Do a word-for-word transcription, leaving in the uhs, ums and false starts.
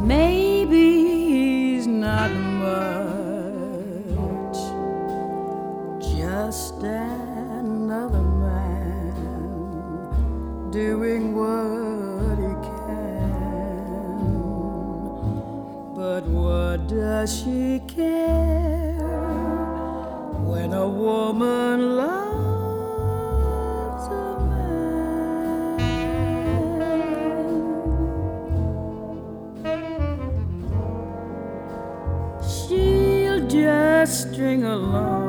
Maybe he's not much, just another man doing what he can. But what does she care when a woman loves a man? She'll just string along